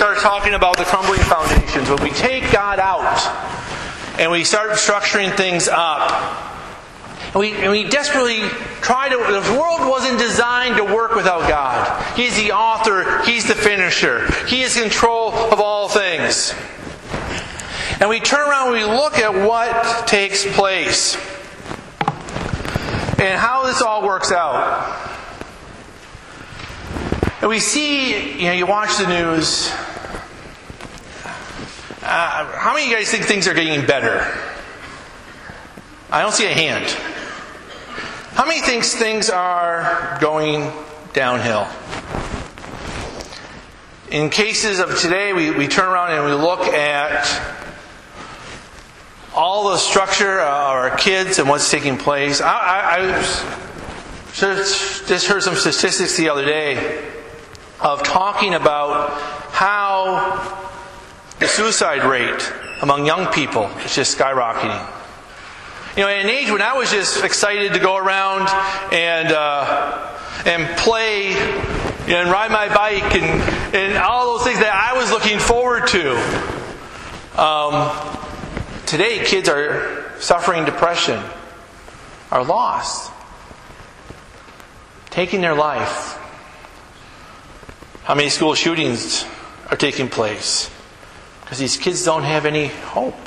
start talking about the crumbling foundations. When we take God out and we start structuring things up, and we desperately try to... The world wasn't designed to work without God. He's the author. He's the finisher. He is in control of all things. And we turn around and we look at what takes place and how this all works out. And we see, you watch the news. How many of you guys think things are getting better? I don't see a hand. How many think things are going downhill? In cases of today, we turn around and we look at all the structure of our kids and what's taking place. I just heard some statistics the other day of talking about how the suicide rate among young people is just skyrocketing. At an age when I was just excited to go around and play and ride my bike and all those things that I was looking forward to. Today, kids are suffering depression, are lost, taking their life. How many school shootings are taking place? Because these kids don't have any hope.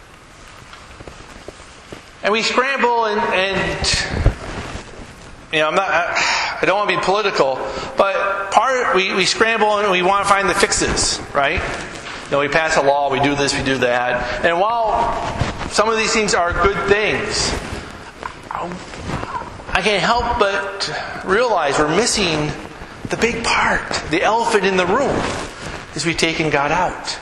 And we scramble and I don't want to be political, but we scramble and we want to find the fixes, right? We pass a law, we do this, we do that. And while some of these things are good things, I can't help but realize we're missing the big part, the elephant in the room, is we've taken God out.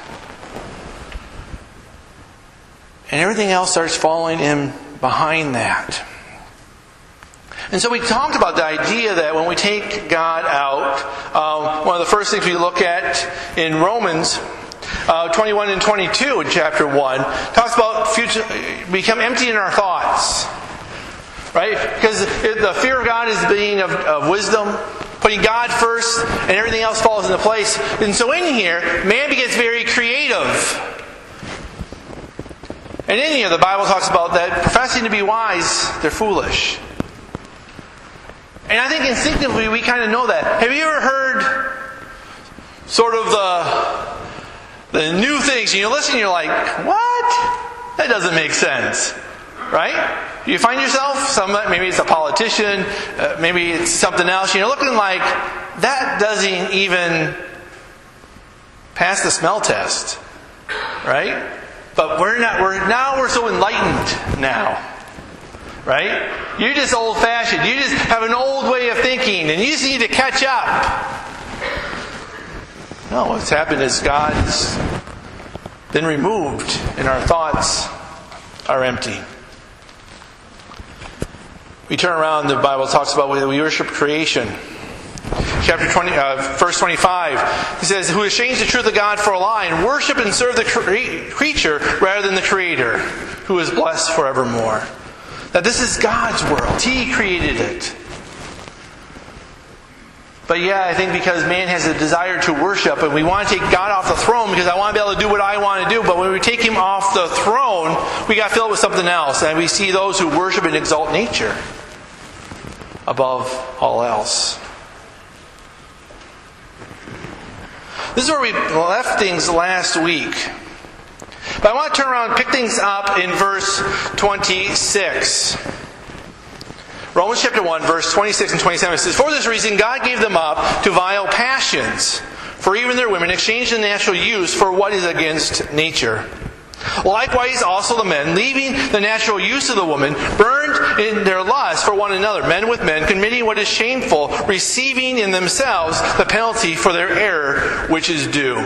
And everything else starts falling in behind that. And so we talked about the idea that when we take God out, one of the first things we look at in Romans 21 and 22 in chapter 1 talks about become empty in our thoughts. Right? Because the fear of God is the being of wisdom, putting God first, and everything else falls into place. And so in here, man gets very creative. And in here, the Bible talks about that professing to be wise, they're foolish. And I think instinctively we kind of know that. Have you ever heard sort of the new things? You listen and you're like, what? That doesn't make sense. Right? You find yourself, maybe it's a politician, maybe it's something else, you're looking like, that doesn't even pass the smell test. Right? But we're so enlightened now. Right? You're just old-fashioned. You just have an old way of thinking, and you just need to catch up. No, what's happened is God's been removed, and our thoughts are empty. We turn around, the Bible talks about when we worship creation. Chapter 20, verse 25, it says, "Who has changed the truth of God for a lie, and worship and serve the creature rather than the Creator, who is blessed forevermore." Now this is God's world. He created it. But I think because man has a desire to worship, and we want to take God off the throne because I want to be able to do what I want to do, but when we take Him off the throne, we got to fill it with something else. And we see those who worship and exalt nature above all else. This is where we left things last week. But I want to turn around and pick things up in verse 26. Romans chapter 1, verse 26 and 27 says, "For this reason God gave them up to vile passions, for even their women exchanged the natural use for what is against nature. Likewise also the men, leaving the natural use of the woman, burned in their lust for one another, men with men, committing what is shameful, receiving in themselves the penalty for their error which is due."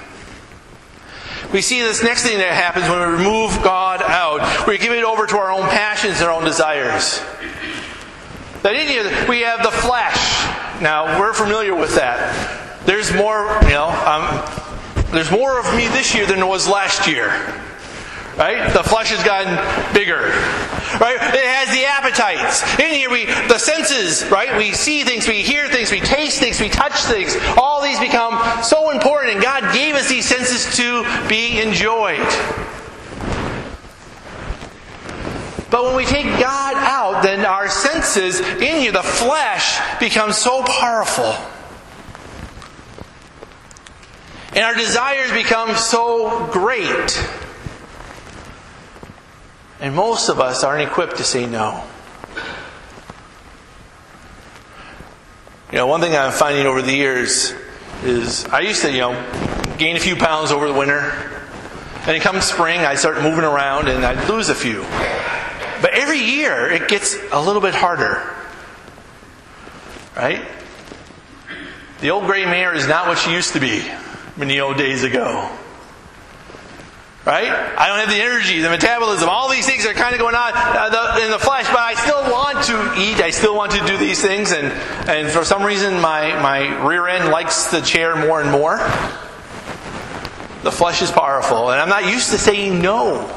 We see this next thing that happens when we remove God out. We give it over to our own passions and our own desires. That in here, we have the flesh. Now, we're familiar with that. There's more, there's more of me this year than there was last year. Right? The flesh has gotten bigger. Right? It has the appetites. In here, the senses, right? We see things, we hear things, we taste things, we touch things. All all these become so important, and God gave us these senses to be enjoyed. But when we take God out, then our senses in here, the flesh, becomes so powerful. And our desires become so great. And most of us aren't equipped to say no. One thing I'm finding over the years is I used to, gain a few pounds over the winter. And then come spring, I start moving around and I'd lose a few. But every year, it gets a little bit harder. Right? The old gray mare is not what she used to be in the old days ago. Right? I don't have the energy, the metabolism, all these things are kind of going on in the flesh, but I still want to eat, I still want to do these things, and for some reason my rear end likes the chair more and more. The flesh is powerful, and I'm not used to saying no.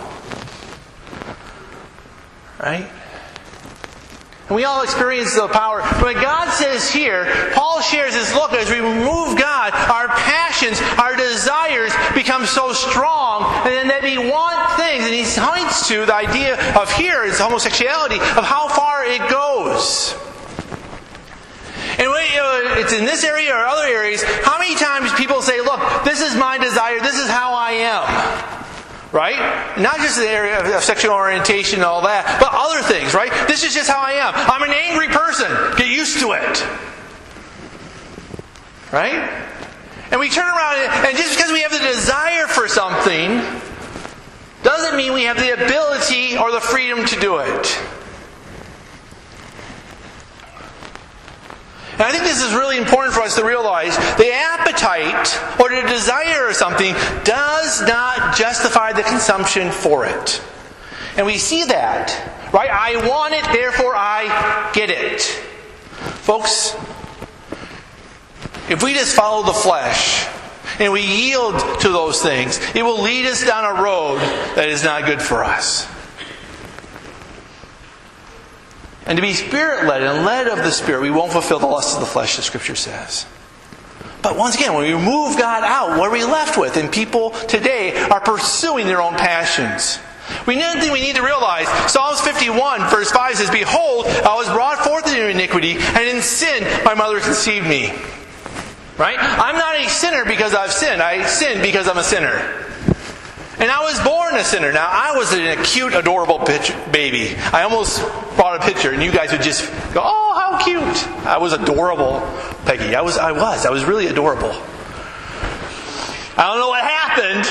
Right? And we all experience the power. When God says here, Paul shares this, look, as we remove God, our passions, our desires become so strong, and then that we want things. And he points to the idea of here, is homosexuality, of how far it goes. And it's in this area or other areas, how many times people say, look, this is my desire, this is how I am. Right? Not just the area of sexual orientation and all that, but other things, right? This is just how I am. I'm an angry person. Get used to it. Right? And we turn around, and just because we have the desire for something, doesn't mean we have the ability or the freedom to do it. And I think this is really important for us to realize the appetite or the desire of something does not justify the consumption for it. And we see that, right? I want it, therefore I get it. Folks, if we just follow the flesh and we yield to those things, it will lead us down a road that is not good for us. And to be Spirit-led and led of the Spirit, we won't fulfill the lusts of the flesh, the Scripture says. But once again, when we remove God out, what are we left with? And people today are pursuing their own passions. We need to realize, Psalms 51, verse 5 says, behold, I was brought forth in iniquity, and in sin my mother conceived me. Right? I'm not a sinner because I've sinned. I sin because I'm a sinner. And I was born a sinner. Now, I was an cute, adorable baby. I almost brought a picture, and you guys would just go, oh, how cute. I was adorable, Peggy. I was really adorable. I don't know what happened.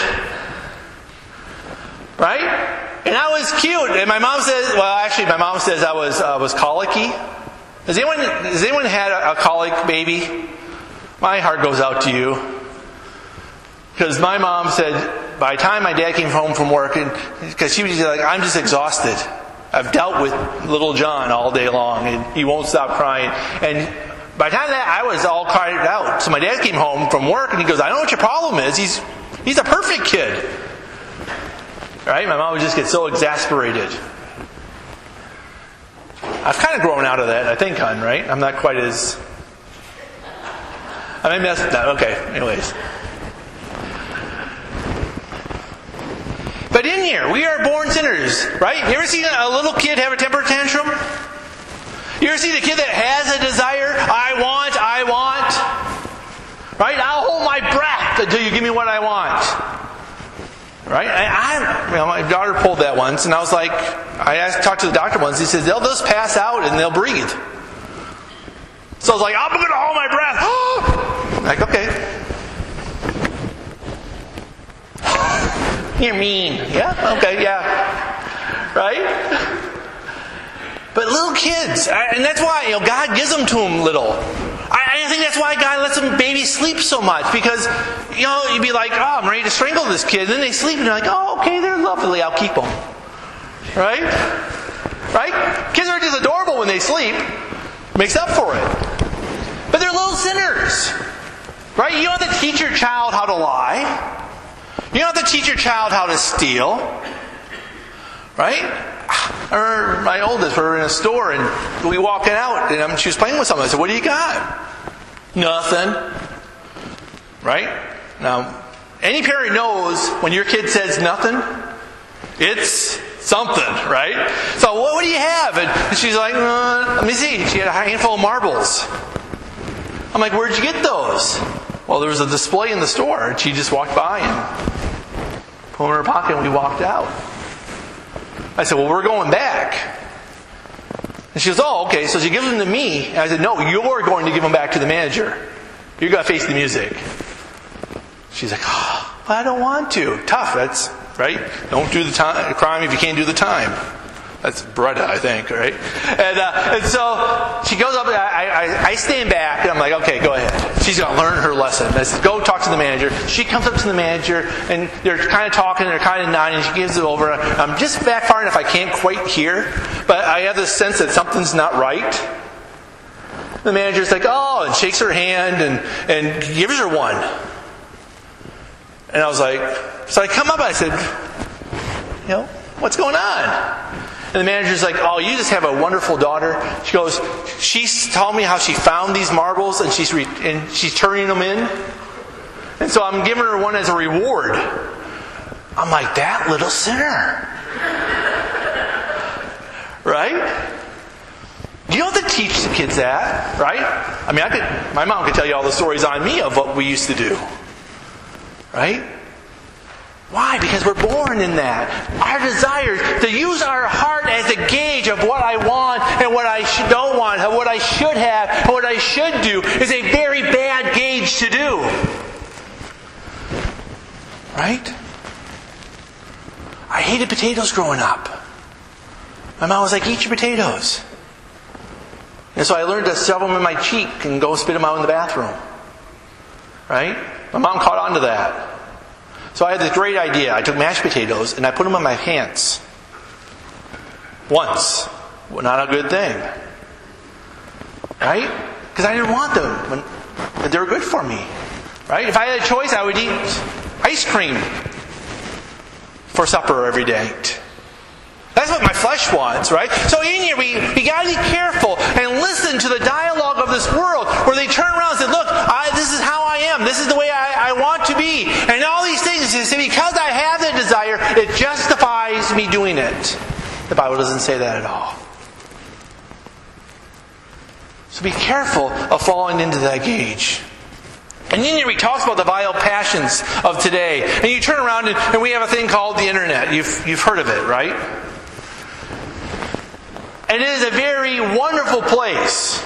Right? And I was cute. And my mom says, I was colicky. Has anyone had a colic baby? My heart goes out to you. Because my mom said, by the time my dad came home from work, because she was like, I'm just exhausted. I've dealt with little John all day long, and he won't stop crying. And by the time that, I was all cried out. So my dad came home from work, and he goes, I don't know what your problem is. He's a perfect kid. Right? My mom would just get so exasperated. I've kind of grown out of that, I think, hon, right? I'm not quite as... I may mess with that. Okay, anyways. But in here, we are born sinners, right? You ever seen a little kid have a temper tantrum? You ever see the kid that has a desire? I want. Right? I'll hold my breath until you give me what I want. Right? My daughter pulled that once, and I was like, talked to the doctor once. He says, they'll just pass out and they'll breathe. So I was like, I'm going to hold my breath. I'm like, okay. You're mean. Yeah? Okay, yeah. Right? But little kids, and that's why God gives them to them little. I think that's why God lets them babies sleep so much. Because, you'd be like, oh, I'm ready to strangle this kid. And then they sleep and you're like, oh, okay, they're lovely. I'll keep them. Right? Right? Kids are just adorable when they sleep. Makes up for it. But they're little sinners. Right? You don't have to teach your child how to lie. You don't have to teach your child how to steal. Right? I remember my oldest, we were in a store and we walking out and she was playing with something. I said, what do you got? Nothing. Right? Now, any parent knows when your kid says nothing, it's something, right? So, what do you have? And she's like, let me see. She had a handful of marbles. I'm like, where'd you get those? Well, there was a display in the store, and she just walked by and put them in her pocket, and we walked out. I said, well, we're going back. And she goes, oh, okay. So she gives them to me. And I said, no, you're going to give them back to the manager. You're going to face the music. She's like, oh, but I don't want to. Tough, that's right. Don't do the crime if you can't do the time. That's Breda, I think, right? And so she goes up, and I stand back, and I'm like, okay, go ahead. She's going to learn her lesson. I said, go talk to the manager. She comes up to the manager, and they're kind of talking, they're kind of nodding, and she gives it over. I'm just back far enough I can't quite hear, but I have this sense that something's not right. The manager's like, oh, and shakes her hand, and gives her one. And I was like, so I come up and I said, what's going on? And the manager's like, oh, you just have a wonderful daughter. She goes, she's told me how she found these marbles and she's turning them in. And so I'm giving her one as a reward. I'm like, that little sinner. Right? You don't have to teach the kids that, right? I mean, my mom could tell you all the stories on me of what we used to do. Right? Why? Because we're born in that. Our desire to use our heart as a gauge of what I want and what I don't want, and what I should have and what I should do is a very bad gauge to do. Right? I hated potatoes growing up. My mom was like, eat your potatoes. And so I learned to shove them in my cheek and go spit them out in the bathroom. Right? My mom caught on to that. So I had this great idea. I took mashed potatoes and I put them in my pants. Once. Well, not a good thing. Right? Because I didn't want them. But they were good for me. Right? If I had a choice, I would eat ice cream for supper every day. That's what my flesh wants, right? So in here, we got to be careful and listen to the dialogue of this world where they turn around and say, look, this is how I am. This is the way I want to be. And all these things, they say, because I have the desire, it justifies me doing it. The Bible doesn't say that at all. So be careful of falling into that gauge. And then here he talks about the vile passions of today. And you turn around and we have a thing called the internet. You've heard of it, right? And it is a very wonderful place.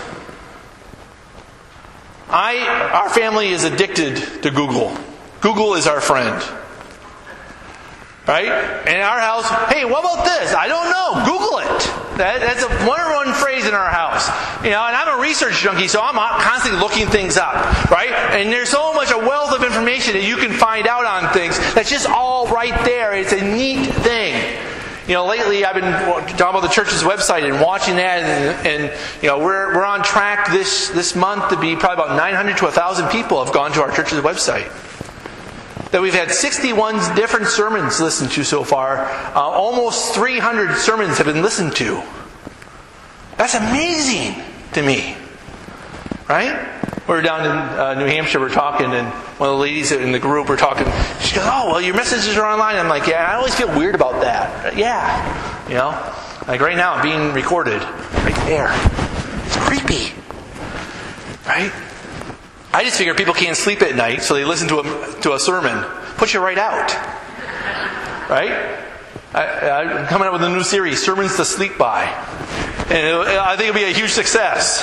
Our family is addicted to Google. Google is our friend. Right? And in our house, hey, what about this? I don't know. Google it. That's a one phrase in our house. And I'm a research junkie, so I'm constantly looking things up. Right? And there's so much a wealth of information that you can find out on things that's just all right there. It's a neat thing. Lately I've been talking about the church's website and watching that, and we're on track this month to be probably about 900 to 1,000 people have gone to our church's website. That we've had 61 different sermons listened to so far. Almost 300 sermons have been listened to. That's amazing to me. Right? We were down in New Hampshire, we're talking, and one of the ladies in the group were talking. She goes, oh, well, your messages are online. I'm like, yeah, I always feel weird about that. Yeah. Like right now, I'm being recorded. Right there. It's creepy. Right? I just figure people can't sleep at night, so they listen to a sermon. Puts you right out. Right? I'm coming up with a new series, Sermons to Sleep By. And I think it'll be a huge success.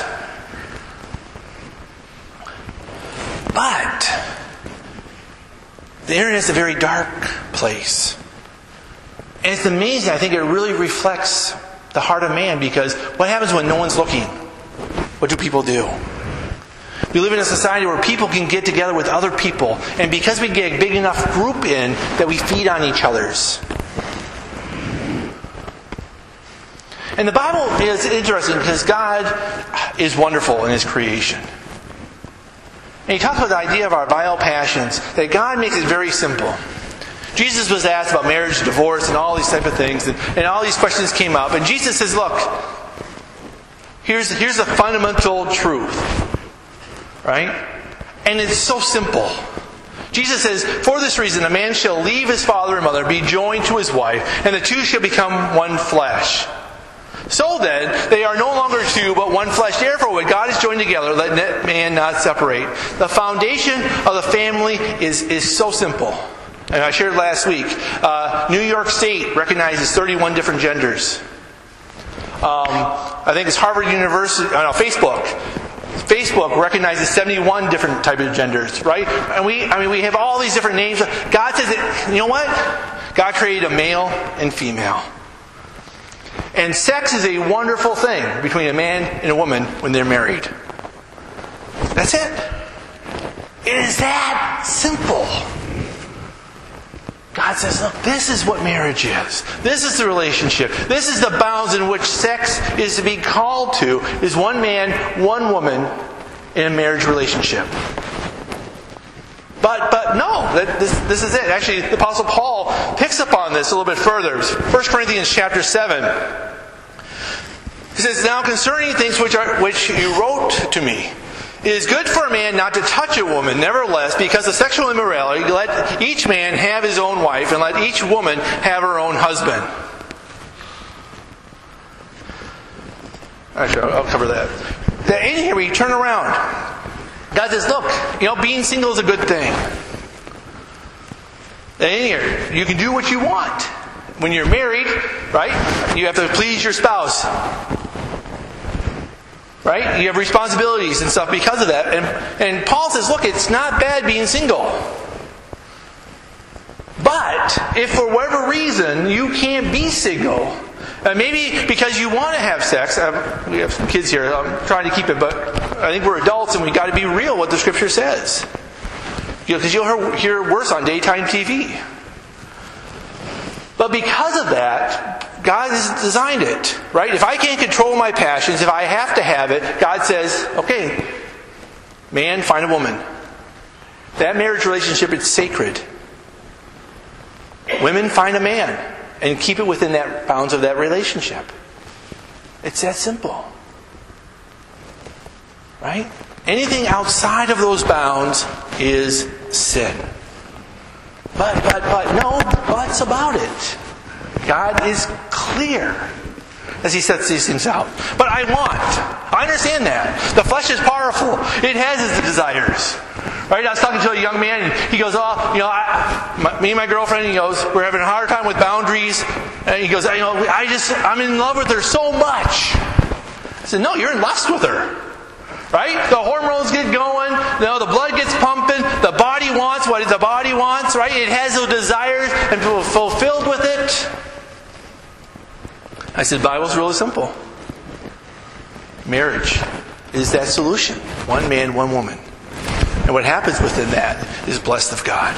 But the internet is a very dark place. And it's amazing. I think it really reflects the heart of man, because what happens when no one's looking? What do people do? We live in a society where people can get together with other people, and because we get a big enough group in, that we feed on each other's. And the Bible is interesting because God is wonderful in His creation. And he talks about the idea of our vile passions, that God makes it very simple. Jesus was asked about marriage, divorce, and all these type of things, and all these questions came up. And Jesus says, look, here's the fundamental truth. Right? And it's so simple. Jesus says, "For this reason a man shall leave his father and mother, be joined to his wife, and the two shall become one flesh. So then, they are no longer two, but one flesh. Therefore, what God has joined together, let man not separate." The foundation of the family is so simple. And I shared last week, New York State recognizes 31 different genders. I think it's Harvard University, Facebook recognizes 71 different types of genders, right? And we have all these different names. God says that, you know what? God created a male and female. And sex is a wonderful thing between a man and a woman when they're married. That's it. It is that simple. God says, look, this is what marriage is. This is the relationship. This is the bounds in which sex is to be called to, is one man, one woman in a marriage relationship. But no, this is it. Actually, the Apostle Paul picks up on this a little bit further. 1 Corinthians chapter 7. He says, "Now concerning things which you wrote to me, it is good for a man not to touch a woman. Nevertheless, because of sexual immorality, let each man have his own wife, and let each woman have her own husband." Actually, I'll cover that. In here, we turn around. God says, look, being single is a good thing. In here, you can do what you want. When you're married, right, you have to please your spouse. Right? You have responsibilities and stuff because of that. And Paul says, look, it's not bad being single. But if for whatever reason you can't be single, maybe because you want to have sex, we have some kids here, I'm trying to keep it, but I think we're adults and we've got to be real what the Scripture says. Because you'll hear worse on daytime TV. But because of that, God has designed it, right? If I can't control my passions, if I have to have it, God says, okay, man, find a woman. That marriage relationship is sacred. Women, find a man and keep it within that bounds of that relationship. It's that simple. Right? Anything outside of those bounds is sin. But no buts about it. God is clear as He sets these things out. But I understand that. The flesh is powerful. It has its desires. Right? I was talking to a young man and he goes, me and my girlfriend, he goes, we're having a hard time with boundaries. And he goes, I'm in love with her so much. I said, no, you're in lust with her. Right? The hormones get going, the blood gets pumping, the body wants what the body wants, right? It has those desires and fulfilled with it. I said, the Bible's really simple. Marriage is that solution. One man, one woman. And what happens within that is blessed of God.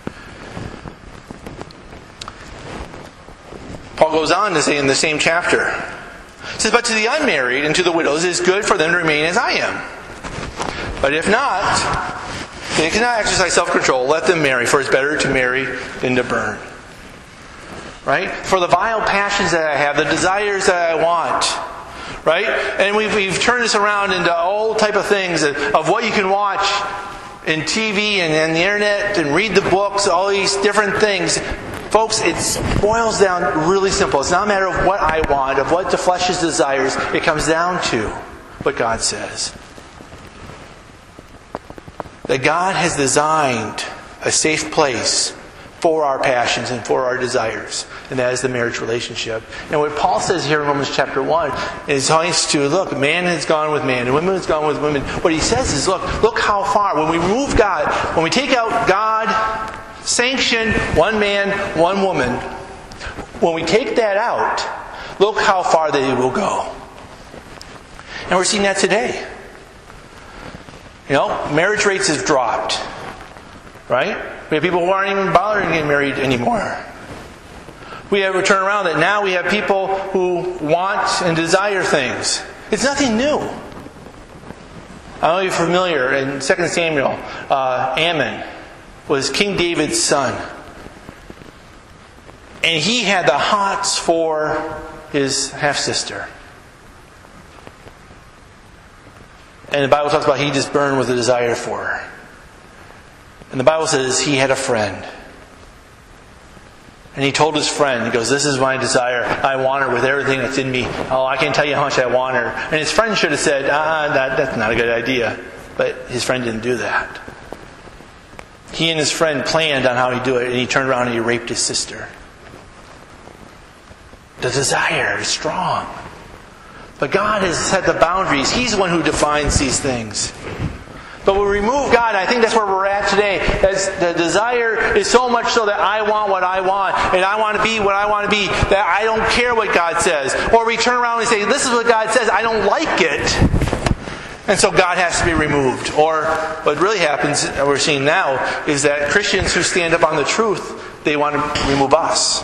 Paul goes on to say in the same chapter, he says, "But to the unmarried and to the widows it is good for them to remain as I am. But if not, they cannot exercise self-control. Let them marry, for it's better to marry than to burn." Right? For the vile passions that I have, the desires that I want. Right? And we've turned this around into all type of things of what you can watch in TV and the internet and read the books, all these different things. Folks, it boils down really simple. It's not a matter of what I want, of what the flesh's desires. It comes down to what God says. That God has designed a safe place for our passions and for our desires. And that is the marriage relationship. And what Paul says here in Romans chapter 1 is telling us to, look, man has gone with man and women has gone with women. What he says is, look how far. When we remove God, when we take out God, sanction, one man, one woman, when we take that out, look how far they will go. And we're seeing that today. Marriage rates have dropped. Right? We have people who aren't even bothering getting married anymore. We have a turnaround that now we have people who want and desire things. It's nothing new. I know you're familiar. In 2 Samuel, Ammon was King David's son. And he had the hots for his half-sister. And the Bible talks about he just burned with a desire for her. And the Bible says he had a friend. And he told his friend, he goes, this is my desire. I want her with everything that's in me. Oh, I can't tell you how much I want her. And his friend should have said, that's not a good idea. But his friend didn't do that. He and his friend planned on how he'd do it, and he turned around and he raped his sister. The desire is strong. But God has set the boundaries. He's the one who defines these things. But when we remove God, I think that's where we're at today. As the desire is so much so that I want what I want, and I want to be what I want to be, that I don't care what God says. Or we turn around and say, this is what God says, I don't like it. And so God has to be removed. Or what really happens, and we're seeing now, is that Christians who stand up on the truth, they want to remove us.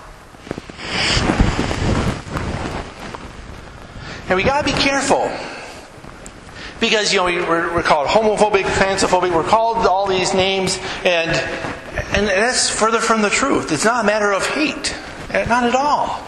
And we got to be careful. Because, we're called homophobic, transphobic, we're called all these names, and that's further from the truth. It's not a matter of hate. Not at all.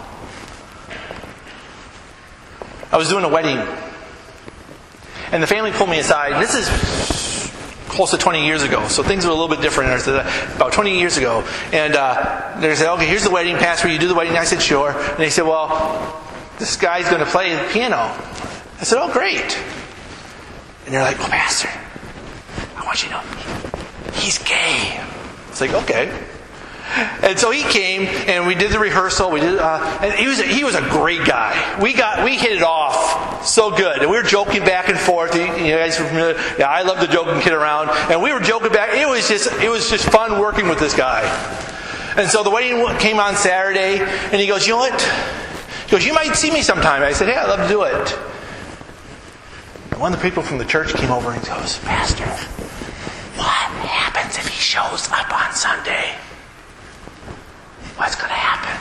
I was doing a wedding, and the family pulled me aside. This is close to 20 years ago, so things were a little bit different. About 20 years ago. And they said, okay, here's the wedding, Pastor, you do the wedding? I said, sure. And they said, well, this guy's going to play the piano. I said, oh, great. And they're like, well, Pastor, I want you to know, he's gay. It's like, okay. And so he came, and we did the rehearsal. We did, and he was a great guy. We hit it off so good, and we were joking back and forth. You guys are familiar? Yeah, I love to joke and kid around, and we were joking back. It was just fun working with this guy. And so the wedding came on Saturday, and he goes, you know what? He goes, you might see me sometime. I said, hey, I'd love to do it. One of the people from the church came over and goes, Pastor, what happens if he shows up on Sunday? What's going to happen?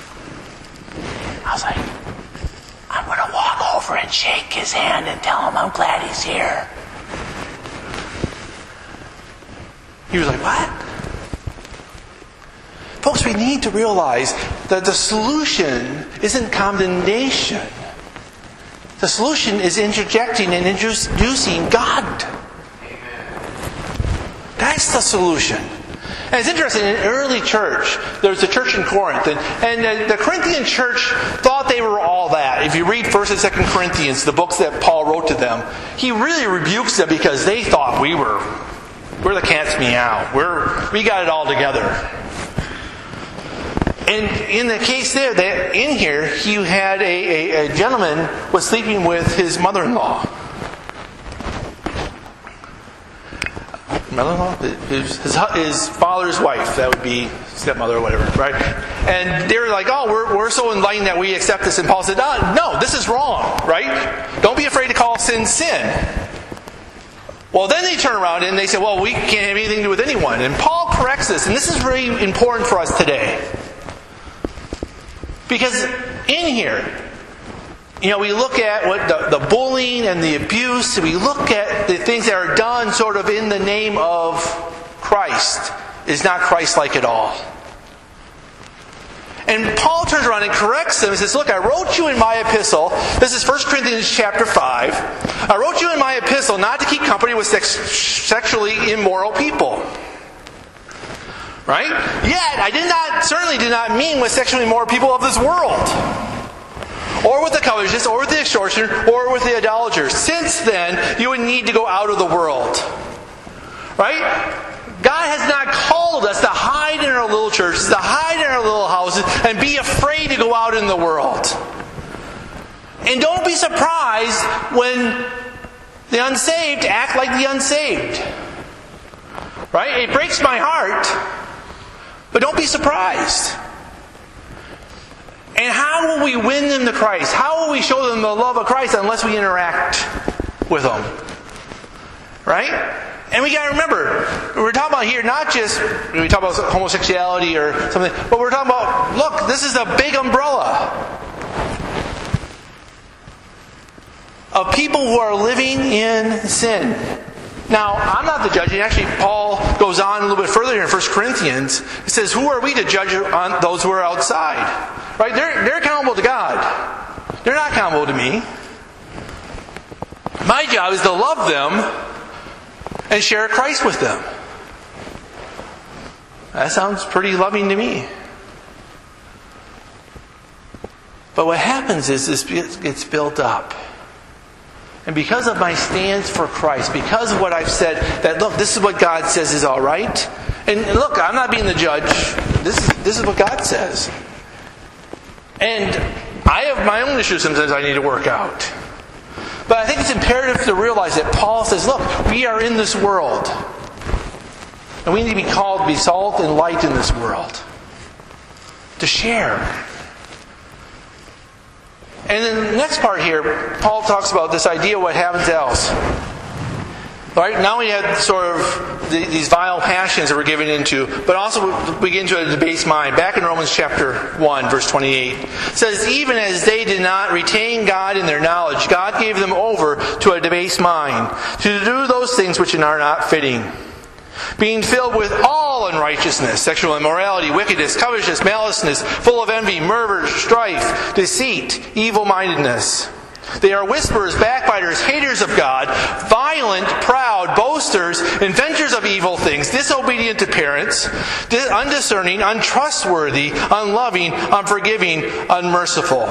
I was like, I'm going to walk over and shake his hand and tell him I'm glad he's here. He was like, what? Folks, we need to realize that the solution isn't condemnation. The solution is interjecting and introducing God. That's the solution. And it's interesting, in the early church, there was a church in Corinth, and the Corinthian church thought they were all that. If you read 1st and 2nd Corinthians, the books that Paul wrote to them, he really rebukes them because they thought we're the cat's meow. We got it all together. And in the case there, in here, you had a gentleman was sleeping with his mother-in-law. Mother-in-law? His father's wife. That would be stepmother or whatever, right? And they were like, oh, we're so enlightened that we accept this. And Paul said, no, this is wrong, right? Don't be afraid to call sin, sin. Well, then they turn around and they say, well, we can't have anything to do with anyone. And Paul corrects this, and this is very important for us today. Because in here, we look at what the bullying and the abuse, we look at the things that are done sort of in the name of Christ. Is not Christ-like at all. And Paul turns around and corrects them and says, look, I wrote you in my epistle, this is 1 Corinthians chapter 5, I wrote you in my epistle not to keep company with sexually immoral people. Right? Yet, I certainly did not mean with sexually immoral people of this world. Or with the covetous, or with the extortioner, or with the idolater. Since then, you would need to go out of the world. Right? God has not called us to hide in our little churches, to hide in our little houses, and be afraid to go out in the world. And don't be surprised when the unsaved act like the unsaved. Right? It breaks my heart. But don't be surprised. And how will we win them to Christ? How will we show them the love of Christ unless we interact with them? Right? And we got to remember, we're talking about here not just, we talk about homosexuality or something, but we're talking about, look, this is a big umbrella of people who are living in sin. Now, I'm not the judge. And actually, Paul goes on a little bit further here in 1 Corinthians. He says, who are we to judge on those who are outside? Right? They're accountable to God. They're not accountable to me. My job is to love them and share Christ with them. That sounds pretty loving to me. But what happens is this gets built up. And because of my stance for Christ, because of what I've said, that look, this is what God says is all right. And look, I'm not being the judge. This is what God says. And I have my own issues sometimes I need to work out. But I think it's imperative to realize that Paul says, look, we are in this world. And we need to be called to be salt and light in this world. To share. And then the next part here, Paul talks about this idea of what happens else. Right? Now we have sort of these vile passions that we're given into, but also we get into a debased mind. Back in Romans chapter 1, verse 28, it says, even as they did not retain God in their knowledge, God gave them over to a debased mind, to do those things which are not fitting. Being filled with all unrighteousness, sexual immorality, wickedness, covetousness, maliceness, full of envy, murder, strife, deceit, evil-mindedness. They are whisperers, backbiters, haters of God, violent, proud, boasters, inventors of evil things, disobedient to parents, undiscerning, untrustworthy, unloving, unforgiving, unmerciful.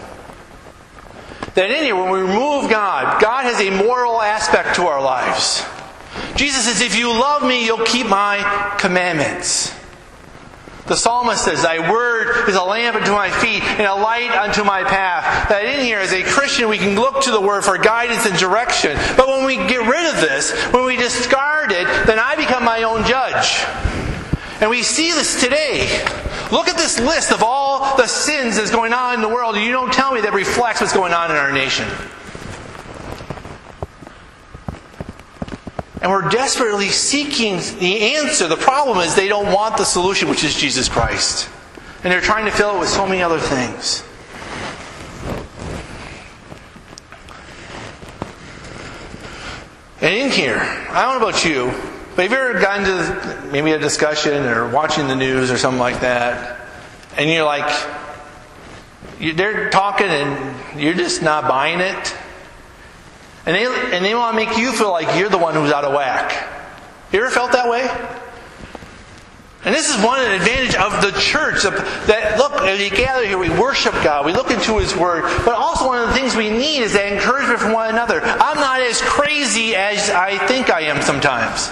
That in here, when we remove God, God has a moral aspect to our lives. Jesus says, if you love me, you'll keep my commandments. The psalmist says, thy word is a lamp unto my feet and a light unto my path. That in here, as a Christian, we can look to the word for guidance and direction. But when we get rid of this, when we discard it, then I become my own judge. And we see this today. Look at this list of all the sins that's going on in the world, and you don't tell me that reflects what's going on in our nation. And we're desperately seeking the answer. The problem is they don't want the solution, which is Jesus Christ. And they're trying to fill it with so many other things. And in here, I don't know about you, but have you ever gotten to maybe a discussion or watching the news or something like that, and you're like, they're talking and you're just not buying it? And they want to make you feel like you're the one who's out of whack. You ever felt that way? And this is one advantage of the church. That look, as we gather here, we worship God. We look into His Word. But also one of the things we need is that encouragement from one another. I'm not as crazy as I think I am sometimes.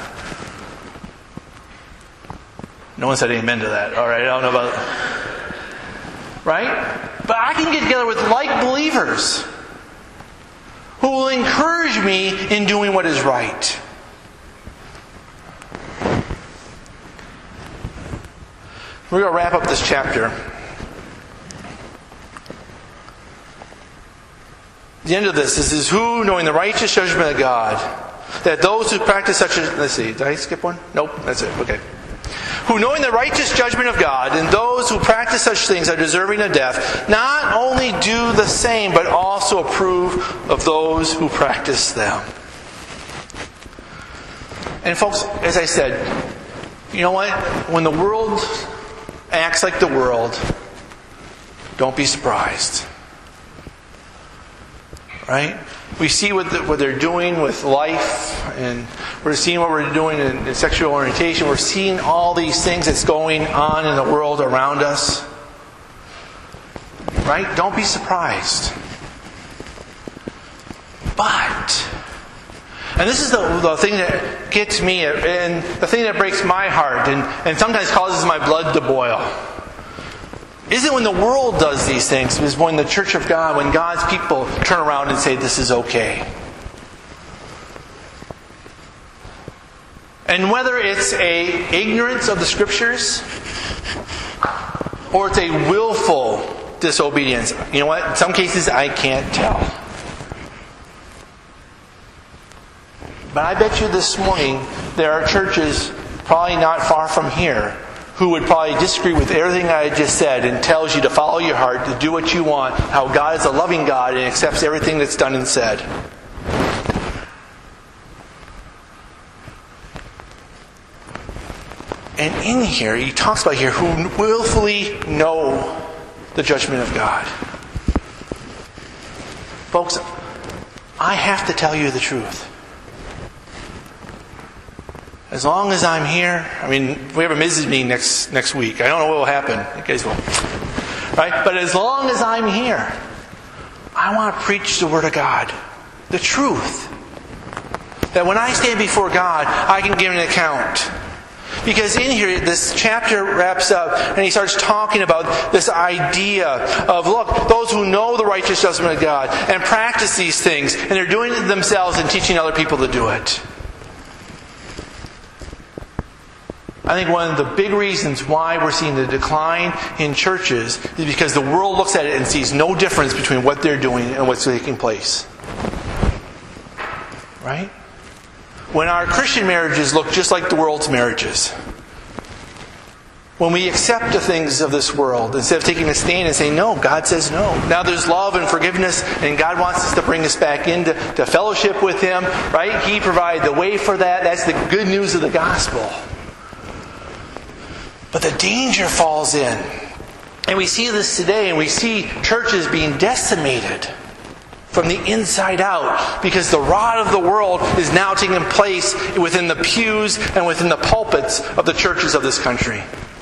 No one said amen to that. All right, I don't know about that. Right? But I can get together with like believers who will encourage me in doing what is right. We're going to wrap up this chapter. The end of this is who, knowing the righteous judgment of God, that those who practice such a... Let's see, did I skip one? Nope, that's it, okay. Who, knowing the righteous judgment of God, and those who practice such things are deserving of death, not only do the same, but also approve of those who practice them. And folks, as I said, you know what? When the world acts like the world, don't be surprised. Right? We see what they're doing with life, and we're seeing what we're doing in sexual orientation. We're seeing all these things that's going on in the world around us. Right? Don't be surprised. But, and this is the thing that gets me, and the thing that breaks my heart, and sometimes causes my blood to boil. Isn't when the world does these things, is when the church of God, when God's people turn around and say, this is okay. And whether it's a ignorance of the Scriptures, or it's a willful disobedience. You know what? In some cases, I can't tell. But I bet you this morning, there are churches probably not far from here who would probably disagree with everything I just said and tells you to follow your heart, to do what you want, how God is a loving God and accepts everything that's done and said. And in here, he talks about here who willfully know the judgment of God. Folks, I have to tell you the truth. As long as I'm here, we have a Mrs. meeting next week. I don't know what will happen. You guys will. Right? But as long as I'm here, I want to preach the Word of God. The truth. That when I stand before God, I can give an account. Because in here, this chapter wraps up and he starts talking about this idea of, look, those who know the righteous judgment of God and practice these things, and they're doing it themselves and teaching other people to do it. I think one of the big reasons why we're seeing the decline in churches is because the world looks at it and sees no difference between what they're doing and what's taking place. Right? When our Christian marriages look just like the world's marriages. When we accept the things of this world, instead of taking a stand and saying, no, God says no. Now there's love and forgiveness, and God wants us to bring us back into fellowship with Him. Right? He provided the way for that. That's the good news of the gospel. But the danger falls in. And we see this today, and we see churches being decimated from the inside out because the rod of the world is now taking place within the pews and within the pulpits of the churches of this country.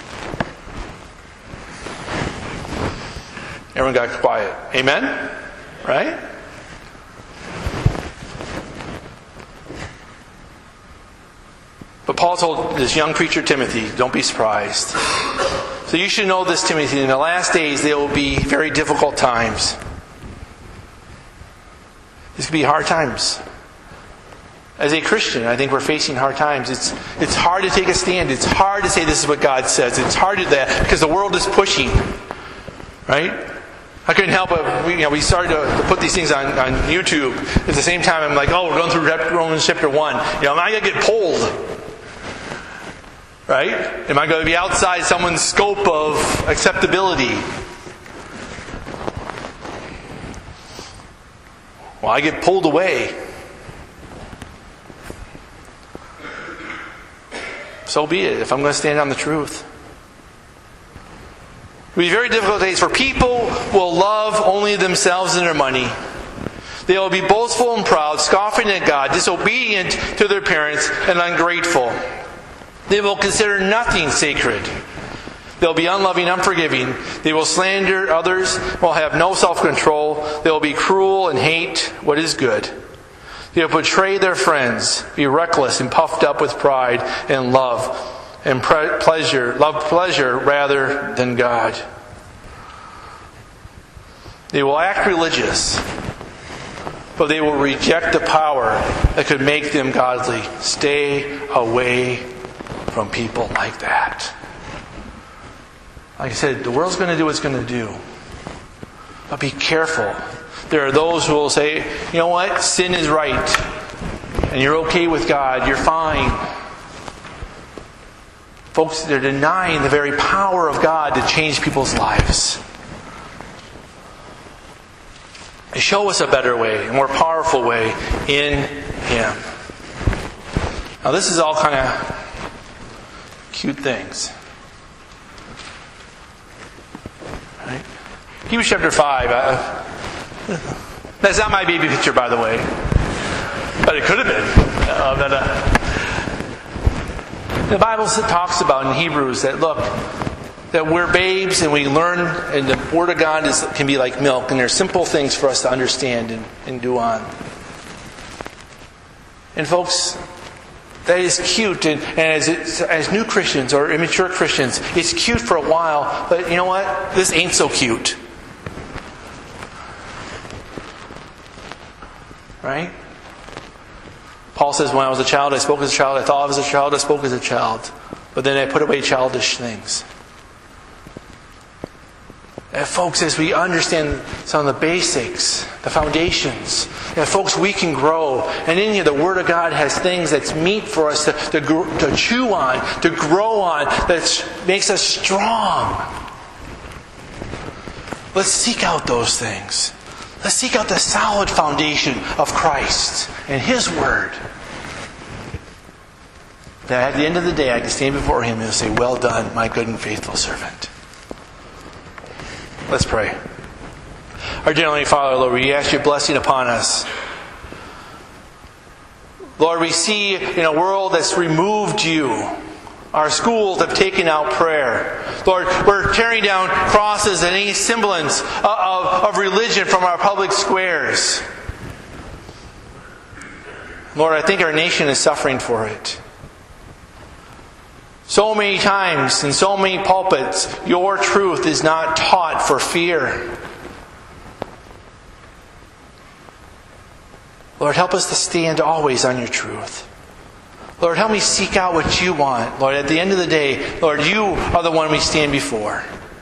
Everyone got quiet. Amen? Right? But Paul told this young preacher Timothy, don't be surprised. So you should know this, Timothy, in the last days there will be very difficult times. This could be hard times. As a Christian, I think we're facing hard times. It's hard to take a stand. It's hard to say this is what God says. It's hard to do that because the world is pushing. Right? I couldn't help it. We started to put these things on YouTube. At the same time, I'm like, we're going through Romans chapter 1. Am I going to get pulled? Right? Am I going to be outside someone's scope of acceptability? Well, I get pulled away. So be it, if I'm going to stand on the truth. It will be very difficult days, for people will love only themselves and their money. They will be boastful and proud, scoffing at God, disobedient to their parents, and ungrateful. They will consider nothing sacred. They'll be unloving, unforgiving. They will slander others, will have no self-control. They will be cruel and hate what is good. They will betray their friends, be reckless and puffed up with pride and love and love pleasure rather than God. They will act religious, but they will reject the power that could make them godly. Stay away from people like that. Like I said, the world's going to do what it's going to do. But be careful. There are those who will say, you know what? Sin is right. And you're okay with God. You're fine. Folks, they're denying the very power of God to change people's lives. They show us a better way, a more powerful way in Him. Now this is all kind of cute things. Right? Hebrews chapter 5. That's not my baby picture, by the way. But it could have been. The Bible talks about in Hebrews that, look, that we're babes and we learn, and the Word of God can be like milk, and there's simple things for us to understand and do on. And folks, that is cute, and as new Christians or immature Christians, it's cute for a while, but you know what? This ain't so cute. Right? Paul says, when I was a child, I spoke as a child. I thought as a child, I spoke as a child. But then I put away childish things. And folks, as we understand some of the basics, the foundations, folks, we can grow. And in here, the Word of God has things that's meat for us to chew on, to grow on, that makes us strong. Let's seek out those things. Let's seek out the solid foundation of Christ and His Word. That at the end of the day, I can stand before Him and say, well done, my good and faithful servant. Let's pray. Our dear Heavenly Father, Lord, we ask Your blessing upon us. Lord, we see in a world that's removed you. Our schools have taken out prayer. Lord, we're tearing down crosses and any semblance of religion from our public squares. Lord, I think our nation is suffering for it. So many times in so many pulpits, your truth is not taught for fear. Lord, help us to stand always on your truth. Lord, help me seek out what you want. Lord, at the end of the day, Lord, you are the one we stand before.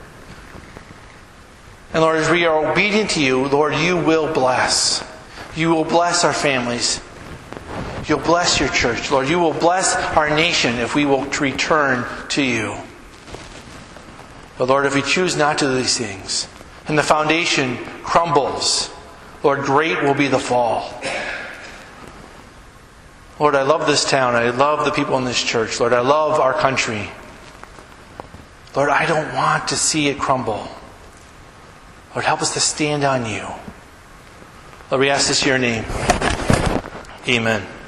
And Lord, as we are obedient to you, Lord, you will bless. You will bless our families. You'll bless your church. Lord, you will bless our nation if we will return to you. But Lord, if we choose not to do these things, and the foundation crumbles, Lord, great will be the fall. Lord, I love this town. I love the people in this church. Lord, I love our country. Lord, I don't want to see it crumble. Lord, help us to stand on you. Lord, we ask this in your name. Amen.